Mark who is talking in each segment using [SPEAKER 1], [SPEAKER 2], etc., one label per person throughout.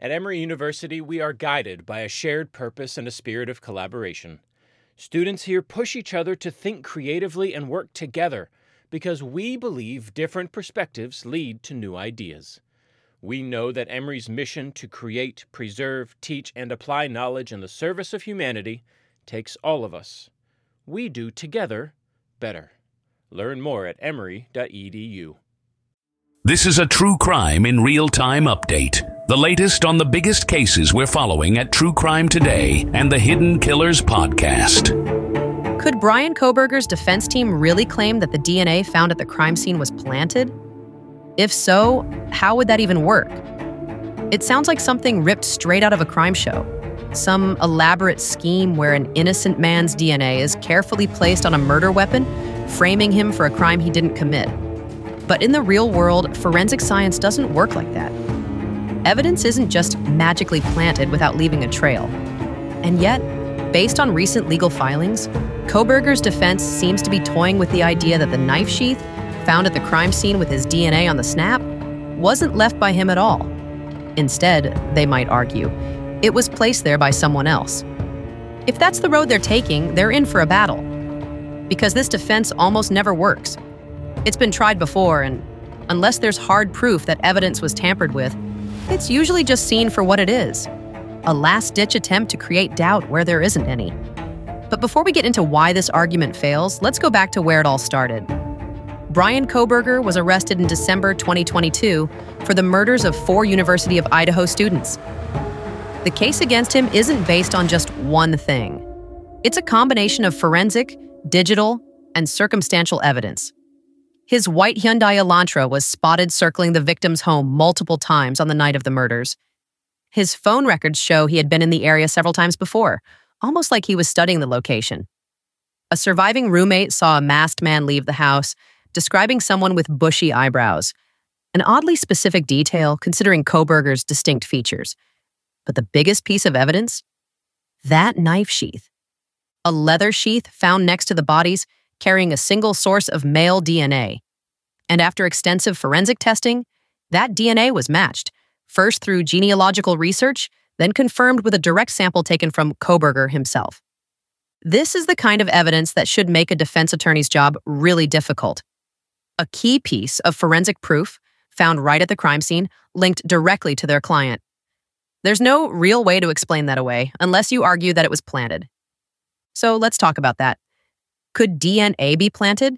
[SPEAKER 1] At Emory University, we are guided by a shared purpose and a spirit of collaboration. Students here push each other to think creatively and work together because we believe different perspectives lead to new ideas. We know that Emory's mission to create, preserve, teach, and apply knowledge in the service of humanity takes all of us. We do together better. Learn more at emory.edu.
[SPEAKER 2] This is a True Crime in Real Time update. The latest on the biggest cases we're following at True Crime Today and the Hidden Killers podcast.
[SPEAKER 3] Could Bryan Kohberger's defense team really claim that the DNA found at the crime scene was planted? If so, how would that even work? It sounds like something ripped straight out of a crime show. Some elaborate scheme where an innocent man's DNA is carefully placed on a murder weapon, framing him for a crime he didn't commit. But in the real world, forensic science doesn't work like that. Evidence isn't just magically planted without leaving a trail. And yet, based on recent legal filings, Kohberger's defense seems to be toying with the idea that the knife sheath found at the crime scene with his DNA on the snap wasn't left by him at all. Instead, they might argue, it was placed there by someone else. If that's the road they're taking, they're in for a battle. Because this defense almost never works. It's been tried before, and unless there's hard proof that evidence was tampered with, it's usually just seen for what it is, a last-ditch attempt to create doubt where there isn't any. But before we get into why this argument fails, let's go back to where it all started. Bryan Kohberger was arrested in December 2022 for the murders of 4 University of Idaho students. The case against him isn't based on just one thing. It's a combination of forensic, digital, and circumstantial evidence. His white Hyundai Elantra was spotted circling the victim's home multiple times on the night of the murders. His phone records show he had been in the area several times before, almost like he was studying the location. A surviving roommate saw a masked man leave the house, describing someone with bushy eyebrows, an oddly specific detail considering Kohberger's distinct features. But the biggest piece of evidence? That knife sheath. A leather sheath found next to the bodies carrying a single source of male DNA. And after extensive forensic testing, that DNA was matched, first through genealogical research, then confirmed with a direct sample taken from Kohberger himself. This is the kind of evidence that should make a defense attorney's job really difficult. A key piece of forensic proof found right at the crime scene linked directly to their client. There's no real way to explain that away unless you argue that it was planted. So let's talk about that. Could DNA be planted?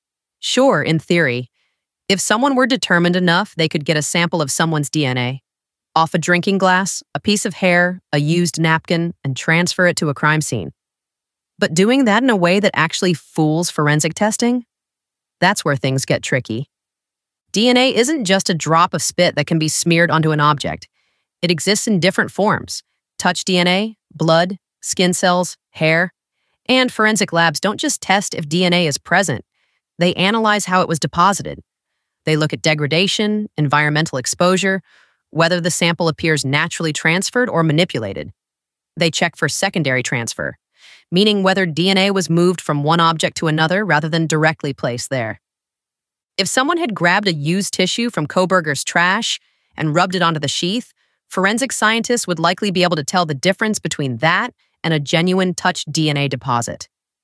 [SPEAKER 3] Sure, in theory. If someone were determined enough, they could get a sample of someone's DNA off a drinking glass, a piece of hair, a used napkin, and transfer it to a crime scene. But doing that in a way that actually fools forensic testing? That's where things get tricky. DNA isn't just a drop of spit that can be smeared onto an object. It exists in different forms: touch DNA, blood, skin cells, hair. And forensic labs don't just test if DNA is present. They analyze how it was deposited. They look at degradation, environmental exposure, whether the sample appears naturally transferred or manipulated. They check for secondary transfer, meaning whether DNA was moved from one object to another rather than directly placed there. If someone had grabbed a used tissue from Kohberger's trash and rubbed it onto the sheath, forensic scientists would likely be able to tell the difference between that and a genuine touched DNA deposit.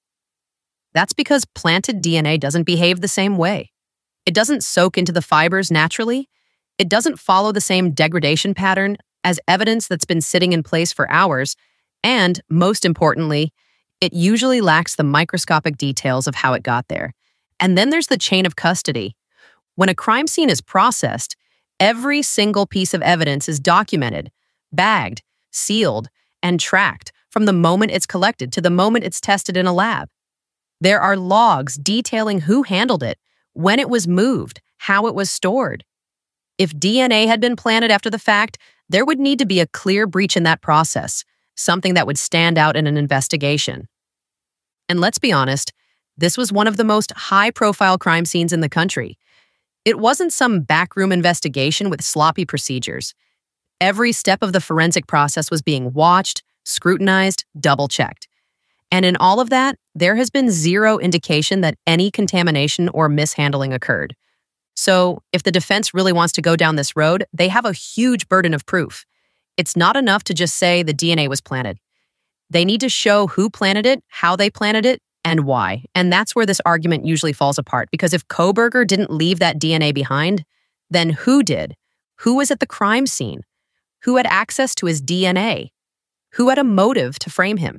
[SPEAKER 3] That's because planted DNA doesn't behave the same way. It doesn't soak into the fibers naturally. It doesn't follow the same degradation pattern as evidence that's been sitting in place for hours. And, most importantly, it usually lacks the microscopic details of how it got there. And then there's the chain of custody. When a crime scene is processed, every single piece of evidence is documented, bagged, sealed, and tracked from the moment it's collected to the moment it's tested in a lab. There are logs detailing who handled it, when it was moved, how it was stored. If DNA had been planted after the fact, there would need to be a clear breach in that process, something that would stand out in an investigation. And let's be honest, this was one of the most high-profile crime scenes in the country. It wasn't some backroom investigation with sloppy procedures. Every step of the forensic process was being watched, scrutinized, double-checked. And in all of that, there has been zero indication that any contamination or mishandling occurred. So, if the defense really wants to go down this road, they have a huge burden of proof. It's not enough to just say the DNA was planted. They need to show who planted it, how they planted it, and why. And that's where this argument usually falls apart, because if Kohberger didn't leave that DNA behind, then who did? Who was at the crime scene? Who had access to his DNA? Who had a motive to frame him?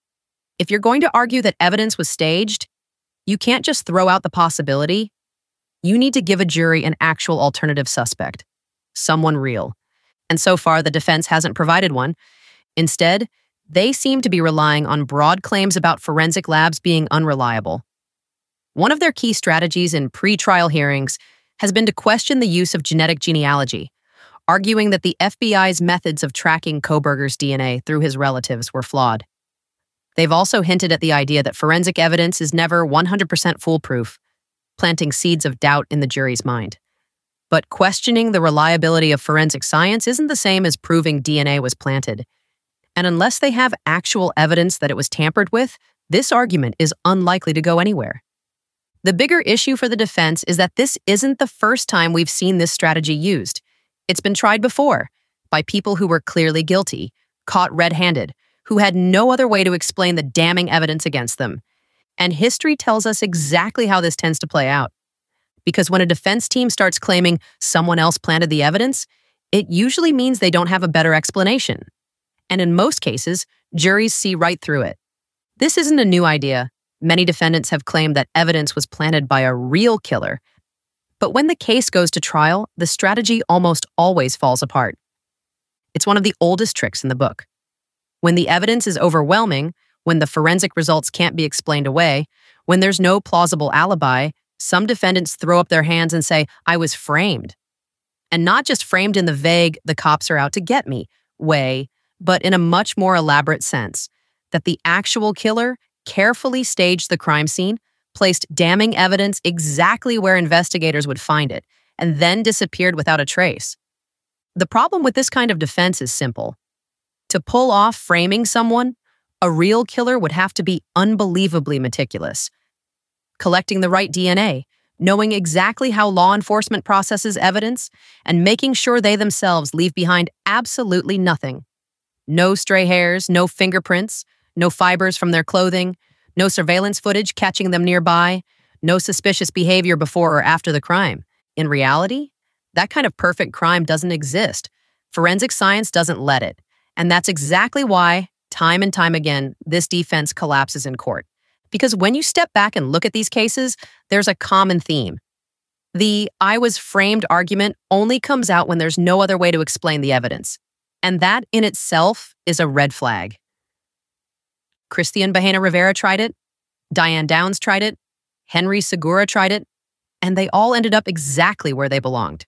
[SPEAKER 3] If you're going to argue that evidence was staged, you can't just throw out the possibility. You need to give a jury an actual alternative suspect, someone real. And so far, the defense hasn't provided one. Instead, they seem to be relying on broad claims about forensic labs being unreliable. One of their key strategies in pre-trial hearings has been to question the use of genetic genealogy, arguing that the FBI's methods of tracking Kohberger's DNA through his relatives were flawed. They've also hinted at the idea that forensic evidence is never 100% foolproof, planting seeds of doubt in the jury's mind. But questioning the reliability of forensic science isn't the same as proving DNA was planted. And unless they have actual evidence that it was tampered with, this argument is unlikely to go anywhere. The bigger issue for the defense is that this isn't the first time we've seen this strategy used. It's been tried before by people who were clearly guilty, caught red-handed, who had no other way to explain the damning evidence against them. And history tells us exactly how this tends to play out. Because when a defense team starts claiming someone else planted the evidence, it usually means they don't have a better explanation. And in most cases, juries see right through it. This isn't a new idea. Many defendants have claimed that evidence was planted by a real killer. But when the case goes to trial, the strategy almost always falls apart. It's one of the oldest tricks in the book. When the evidence is overwhelming, when the forensic results can't be explained away, when there's no plausible alibi, some defendants throw up their hands and say, "I was framed." And not just framed in the vague, "the cops are out to get me" way, but in a much more elaborate sense, that the actual killer carefully staged the crime scene, placed damning evidence exactly where investigators would find it, and then disappeared without a trace. The problem with this kind of defense is simple. To pull off framing someone, a real killer would have to be unbelievably meticulous. Collecting the right DNA, knowing exactly how law enforcement processes evidence, and making sure they themselves leave behind absolutely nothing. No stray hairs, no fingerprints, no fibers from their clothing, no surveillance footage catching them nearby, no suspicious behavior before or after the crime. In reality, that kind of perfect crime doesn't exist. Forensic science doesn't let it. And that's exactly why, time and time again, this defense collapses in court. Because when you step back and look at these cases, there's a common theme. The "I was framed" argument only comes out when there's no other way to explain the evidence. And that in itself is a red flag. Christian Bahena Rivera tried it, Diane Downs tried it, Henry Segura tried it, and they all ended up exactly where they belonged.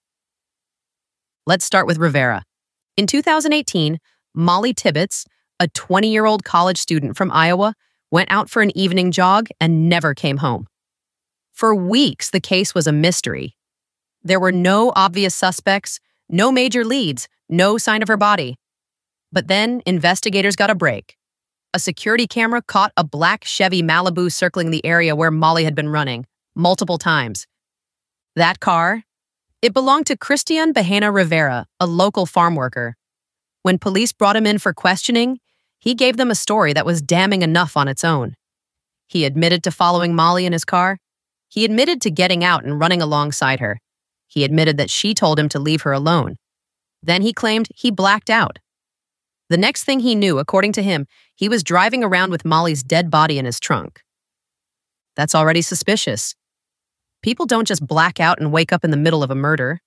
[SPEAKER 3] Let's start with Rivera. In 2018, Molly Tibbetts, a 20-year-old college student from Iowa, went out for an evening jog and never came home. For weeks, the case was a mystery. There were no obvious suspects, no major leads, no sign of her body. But then investigators got a break. A security camera caught a black Chevy Malibu circling the area where Molly had been running, multiple times. That car, it belonged to Christian Bahena Rivera, a local farm worker. When police brought him in for questioning, he gave them a story that was damning enough on its own. He admitted to following Molly in his car. He admitted to getting out and running alongside her. He admitted that she told him to leave her alone. Then he claimed he blacked out. The next thing he knew, according to him, he was driving around with Molly's dead body in his trunk. That's already suspicious. People don't just black out and wake up in the middle of a murder.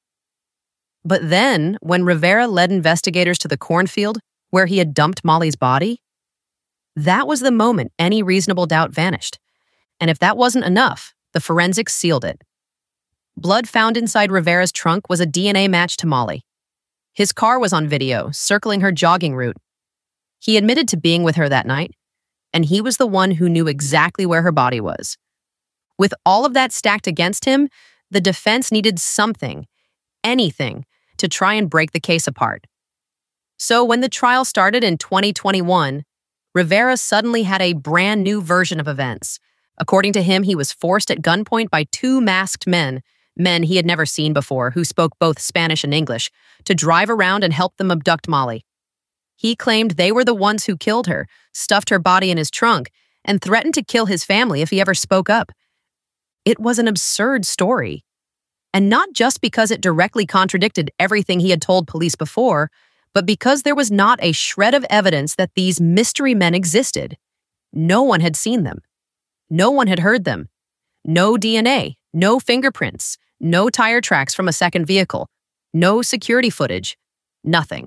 [SPEAKER 3] But then, when Rivera led investigators to the cornfield where he had dumped Molly's body, that was the moment any reasonable doubt vanished. And if that wasn't enough, the forensics sealed it. Blood found inside Rivera's trunk was a DNA match to Molly. His car was on video, circling her jogging route. He admitted to being with her that night, and he was the one who knew exactly where her body was. With all of that stacked against him, the defense needed something, anything, to try and break the case apart. So when the trial started in 2021, Rivera suddenly had a brand new version of events. According to him, he was forced at gunpoint by two masked men he had never seen before, who spoke both Spanish and English, to drive around and help them abduct Molly. He claimed they were the ones who killed her, stuffed her body in his trunk, and threatened to kill his family if he ever spoke up. It was an absurd story. And not just because it directly contradicted everything he had told police before, but because there was not a shred of evidence that these mystery men existed. No one had seen them. No one had heard them. No DNA, no fingerprints, no tire tracks from a second vehicle, no security footage, nothing.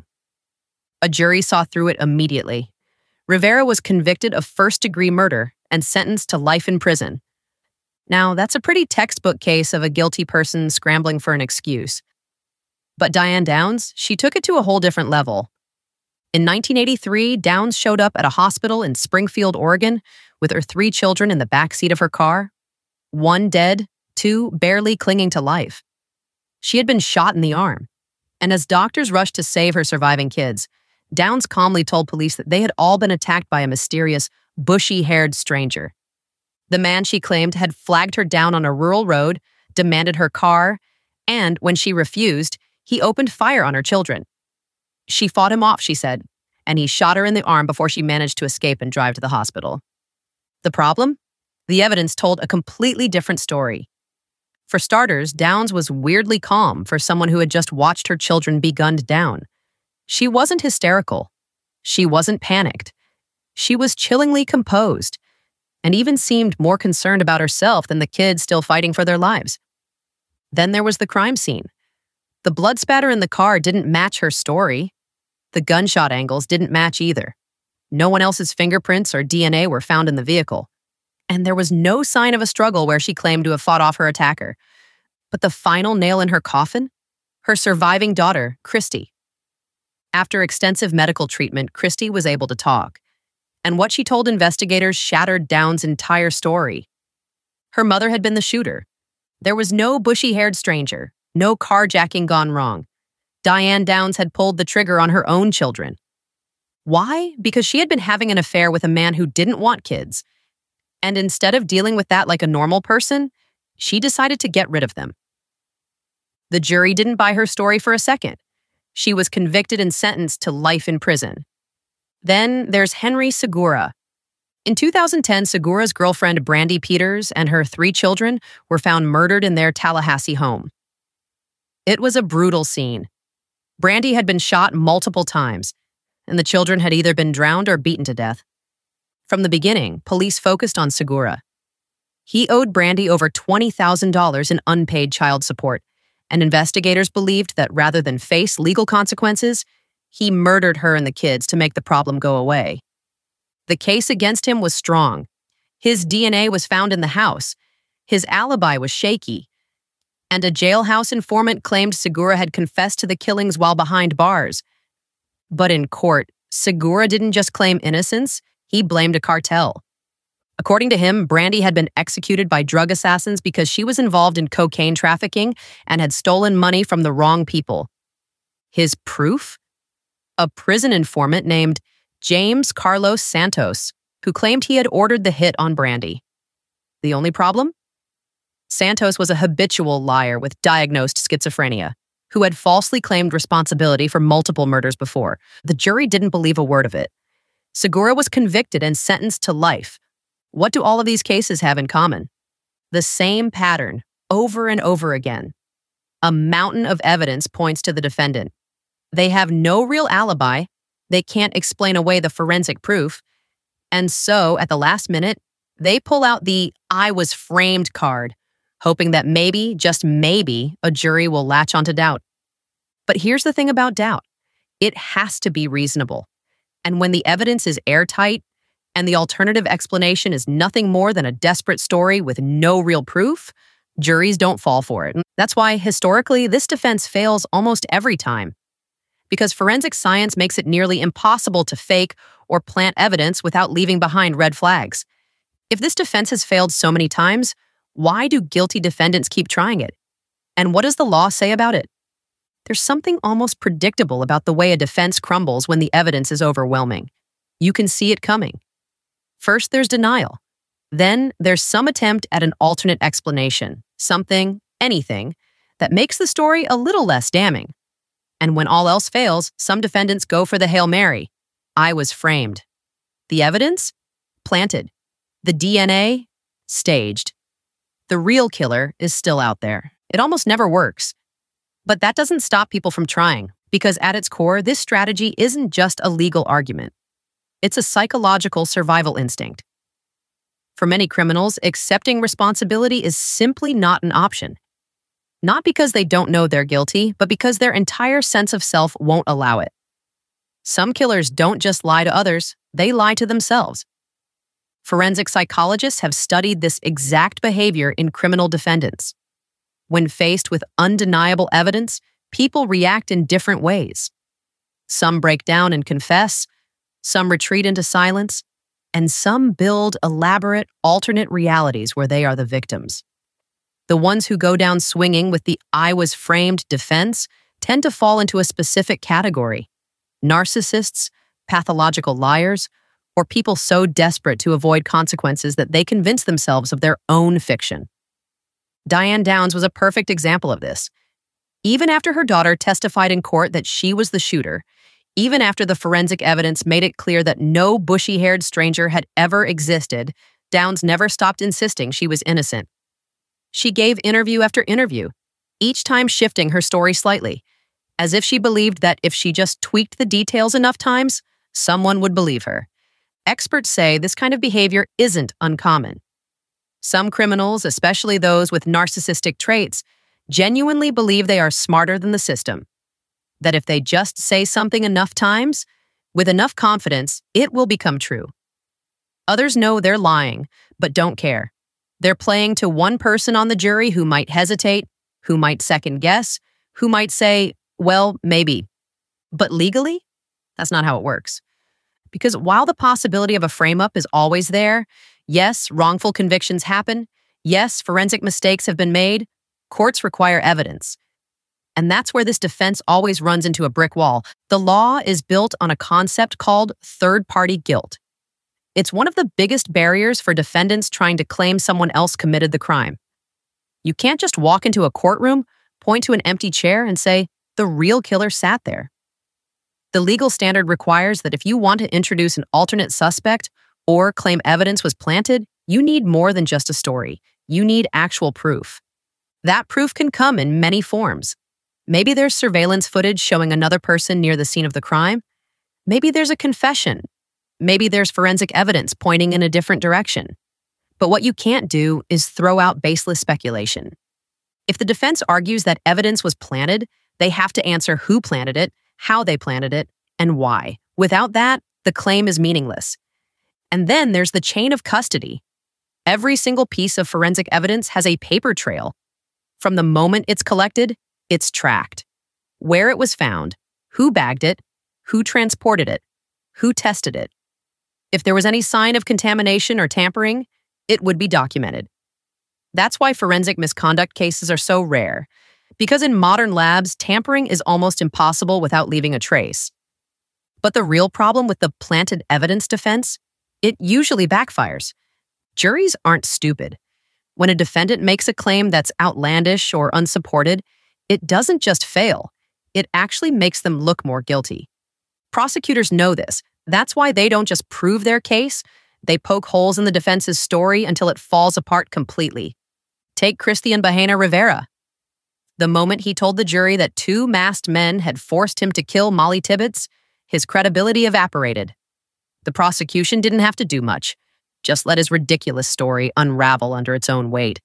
[SPEAKER 3] A jury saw through it immediately. Rivera was convicted of first-degree murder and sentenced to life in prison. Now, that's a pretty textbook case of a guilty person scrambling for an excuse. But Diane Downs, she took it to a whole different level. In 1983, Downs showed up at a hospital in Springfield, Oregon, with her 3 children in the backseat of her car. 1 dead, 2 barely clinging to life. She had been shot in the arm. And as doctors rushed to save her surviving kids, Downs calmly told police that they had all been attacked by a mysterious, bushy-haired stranger. The man, she claimed, had flagged her down on a rural road, demanded her car, and, when she refused, he opened fire on her children. She fought him off, she said, and he shot her in the arm before she managed to escape and drive to the hospital. The problem? The evidence told a completely different story. For starters, Downs was weirdly calm for someone who had just watched her children be gunned down. She wasn't hysterical. She wasn't panicked. She was chillingly composed, and even seemed more concerned about herself than the kids still fighting for their lives. Then there was the crime scene. The blood spatter in the car didn't match her story. The gunshot angles didn't match either. No one else's fingerprints or DNA were found in the vehicle. And there was no sign of a struggle where she claimed to have fought off her attacker. But the final nail in her coffin? Her surviving daughter, Christy. After extensive medical treatment, Christy was able to talk. And what she told investigators shattered Downs' entire story. Her mother had been the shooter. There was no bushy-haired stranger, no carjacking gone wrong. Diane Downs had pulled the trigger on her own children. Why? Because she had been having an affair with a man who didn't want kids. And instead of dealing with that like a normal person, she decided to get rid of them. The jury didn't buy her story for a second. She was convicted and sentenced to life in prison. Then there's Henry Segura. In 2010, Segura's girlfriend Brandy Peters and her 3 children were found murdered in their Tallahassee home. It was a brutal scene. Brandy had been shot multiple times, and the children had either been drowned or beaten to death. From the beginning, police focused on Segura. He owed Brandy over $20,000 in unpaid child support, and investigators believed that rather than face legal consequences, he murdered her and the kids to make the problem go away. The case against him was strong. His DNA was found in the house. His alibi was shaky. And a jailhouse informant claimed Segura had confessed to the killings while behind bars. But in court, Segura didn't just claim innocence, he blamed a cartel. According to him, Brandy had been executed by drug assassins because she was involved in cocaine trafficking and had stolen money from the wrong people. His proof? A prison informant named James Carlos Santos, who claimed he had ordered the hit on Brandy. The only problem? Santos was a habitual liar with diagnosed schizophrenia, who had falsely claimed responsibility for multiple murders before. The jury didn't believe a word of it. Segura was convicted and sentenced to life. What do all of these cases have in common? The same pattern, over and over again. A mountain of evidence points to the defendant. They have no real alibi, they can't explain away the forensic proof, and so, at the last minute, they pull out the "I was framed" card, hoping that maybe, just maybe, a jury will latch onto doubt. But here's the thing about doubt. It has to be reasonable. And when the evidence is airtight, and the alternative explanation is nothing more than a desperate story with no real proof, juries don't fall for it. That's why, historically, this defense fails almost every time. Because forensic science makes it nearly impossible to fake or plant evidence without leaving behind red flags. If this defense has failed so many times, why do guilty defendants keep trying it? And what does the law say about it? There's something almost predictable about the way a defense crumbles when the evidence is overwhelming. You can see it coming. First, there's denial. Then, there's some attempt at an alternate explanation, something, anything, that makes the story a little less damning. And when all else fails, some defendants go for the Hail Mary. I was framed. The evidence? Planted. The DNA? Staged. The real killer is still out there. It almost never works. But that doesn't stop people from trying, because at its core, this strategy isn't just a legal argument. It's a psychological survival instinct. For many criminals, accepting responsibility is simply not an option. Not because they don't know they're guilty, but because their entire sense of self won't allow it. Some killers don't just lie to others, they lie to themselves. Forensic psychologists have studied this exact behavior in criminal defendants. When faced with undeniable evidence, people react in different ways. Some break down and confess, some retreat into silence, and some build elaborate, alternate realities where they are the victims. The ones who go down swinging with the "I was framed" defense tend to fall into a specific category: narcissists, pathological liars, or people so desperate to avoid consequences that they convince themselves of their own fiction. Diane Downs was a perfect example of this. Even after her daughter testified in court that she was the shooter, even after the forensic evidence made it clear that no bushy-haired stranger had ever existed, Downs never stopped insisting she was innocent. She gave interview after interview, each time shifting her story slightly, as if she believed that if she just tweaked the details enough times, someone would believe her. Experts say this kind of behavior isn't uncommon. Some criminals, especially those with narcissistic traits, genuinely believe they are smarter than the system. That if they just say something enough times, with enough confidence, it will become true. Others know they're lying, but don't care. They're playing to one person on the jury who might hesitate, who might second guess, who might say, well, maybe. But legally, that's not how it works. Because while the possibility of a frame-up is always there, yes, wrongful convictions happen, yes, forensic mistakes have been made, courts require evidence. And that's where this defense always runs into a brick wall. The law is built on a concept called third-party guilt. It's one of the biggest barriers for defendants trying to claim someone else committed the crime. You can't just walk into a courtroom, point to an empty chair, and say, the real killer sat there. The legal standard requires that if you want to introduce an alternate suspect or claim evidence was planted, you need more than just a story. You need actual proof. That proof can come in many forms. Maybe there's surveillance footage showing another person near the scene of the crime. Maybe there's a confession. Maybe there's forensic evidence pointing in a different direction. But what you can't do is throw out baseless speculation. If the defense argues that evidence was planted, they have to answer who planted it, how they planted it, and why. Without that, the claim is meaningless. And then there's the chain of custody. Every single piece of forensic evidence has a paper trail. From the moment it's collected, it's tracked. Where it was found, who bagged it, who transported it, who tested it. If there was any sign of contamination or tampering, it would be documented. That's why forensic misconduct cases are so rare. Because in modern labs, tampering is almost impossible without leaving a trace. But the real problem with the planted evidence defense, it usually backfires. Juries aren't stupid. When a defendant makes a claim that's outlandish or unsupported, it doesn't just fail. It actually makes them look more guilty. Prosecutors know this. That's why they don't just prove their case. They poke holes in the defense's story until it falls apart completely. Take Christian Bahena Rivera. The moment he told the jury that 2 masked men had forced him to kill Molly Tibbetts, his credibility evaporated. The prosecution didn't have to do much, just let his ridiculous story unravel under its own weight.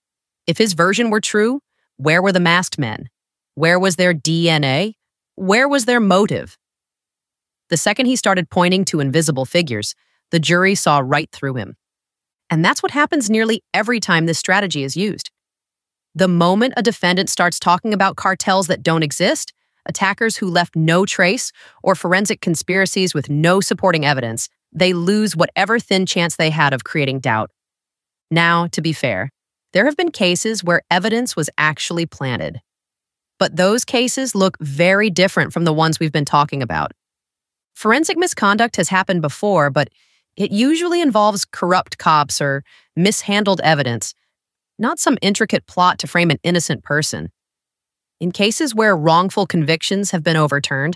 [SPEAKER 3] If his version were true, where were the masked men? Where was their DNA? Where was their motive? The second he started pointing to invisible figures, the jury saw right through him. And that's what happens nearly every time this strategy is used. The moment a defendant starts talking about cartels that don't exist, attackers who left no trace, or forensic conspiracies with no supporting evidence, they lose whatever thin chance they had of creating doubt. Now, to be fair, there have been cases where evidence was actually planted. But those cases look very different from the ones we've been talking about. Forensic misconduct has happened before, but it usually involves corrupt cops or mishandled evidence, not some intricate plot to frame an innocent person. In cases where wrongful convictions have been overturned,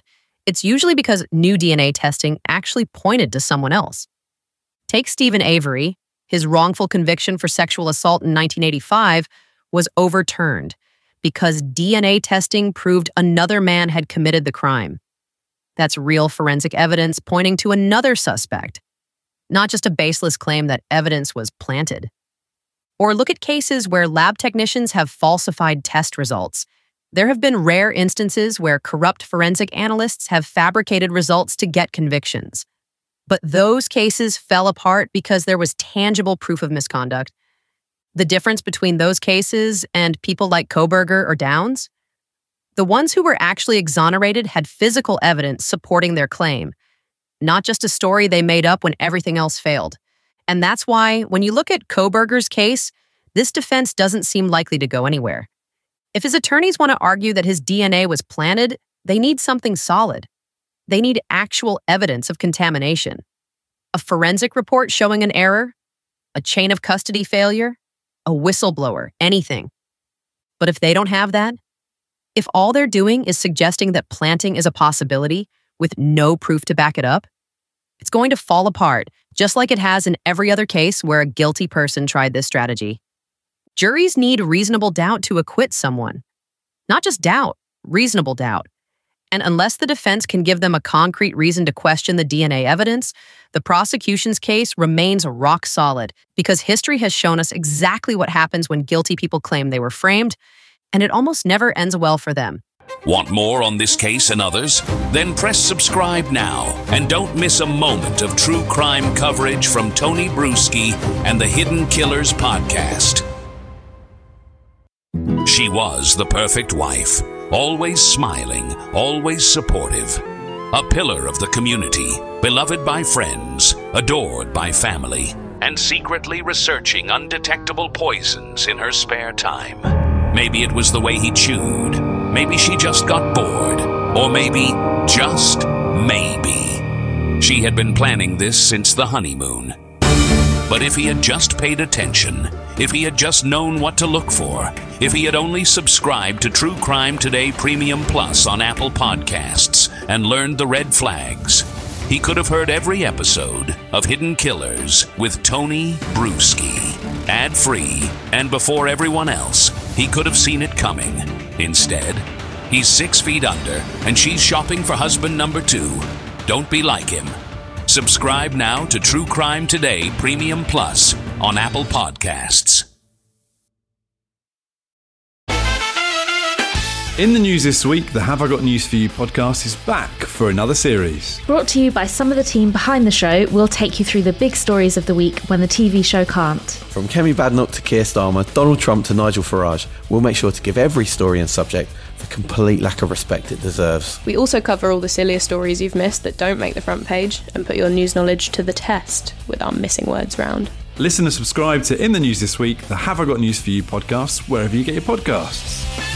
[SPEAKER 3] it's usually because new DNA testing actually pointed to someone else. Take Stephen Avery. His wrongful conviction for sexual assault in 1985 was overturned because DNA testing proved another man had committed the crime. That's real forensic evidence pointing to another suspect, not just a baseless claim that evidence was planted. Or look at cases where lab technicians have falsified test results. There have been rare instances where corrupt forensic analysts have fabricated results to get convictions. But those cases fell apart because there was tangible proof of misconduct. The difference between those cases and people like Kohberger or Downs? The ones who were actually exonerated had physical evidence supporting their claim, not just a story they made up when everything else failed. And that's why, when you look at Kohberger's case, this defense doesn't seem likely to go anywhere. If his attorneys want to argue that his DNA was planted, they need something solid. They need actual evidence of contamination. A forensic report showing an error, a chain of custody failure, a whistleblower, anything. But if they don't have that, if all they're doing is suggesting that planting is a possibility with no proof to back it up, it's going to fall apart, just like it has in every other case where a guilty person tried this strategy. Juries need reasonable doubt to acquit someone. Not just doubt, reasonable doubt. And unless the defense can give them a concrete reason to question the DNA evidence, the prosecution's case remains rock solid because history has shown us exactly what happens when guilty people claim they were framed, and it almost never ends well for them.
[SPEAKER 2] Want more on this case and others? Then press subscribe now and don't miss a moment of true crime coverage from Tony Bruschi and the Hidden Killers podcast. She was the perfect wife, always smiling, always supportive. A pillar of the community, beloved by friends, adored by family, and secretly researching undetectable poisons in her spare time. Maybe it was the way he chewed. Maybe she just got bored. Or maybe, just maybe, she had been planning this since the honeymoon. But if he had just paid attention, if he had just known what to look for, if he had only subscribed to True Crime Today Premium Plus on Apple Podcasts and learned the red flags, he could have heard every episode of Hidden Killers with Tony Bruschi, ad-free, and before everyone else. He could have seen it coming. Instead, he's 6 feet under, and she's shopping for husband number 2. Don't be like him. Subscribe now to True Crime Today Premium Plus on Apple Podcasts.
[SPEAKER 4] In the news this week, the Have I Got News For You podcast is back for another series.
[SPEAKER 5] Brought to you by some of the team behind the show, we'll take you through the big stories of the week when the TV show can't.
[SPEAKER 6] From Kemi Badnoch to Keir Starmer, Donald Trump to Nigel Farage, we'll make sure to give every story and subject the complete lack of respect it deserves.
[SPEAKER 7] We also cover all the sillier stories you've missed that don't make the front page and put your news knowledge to the test with our missing words round.
[SPEAKER 4] Listen and subscribe to In the News This Week, the Have I Got News For You podcast, wherever you get your podcasts.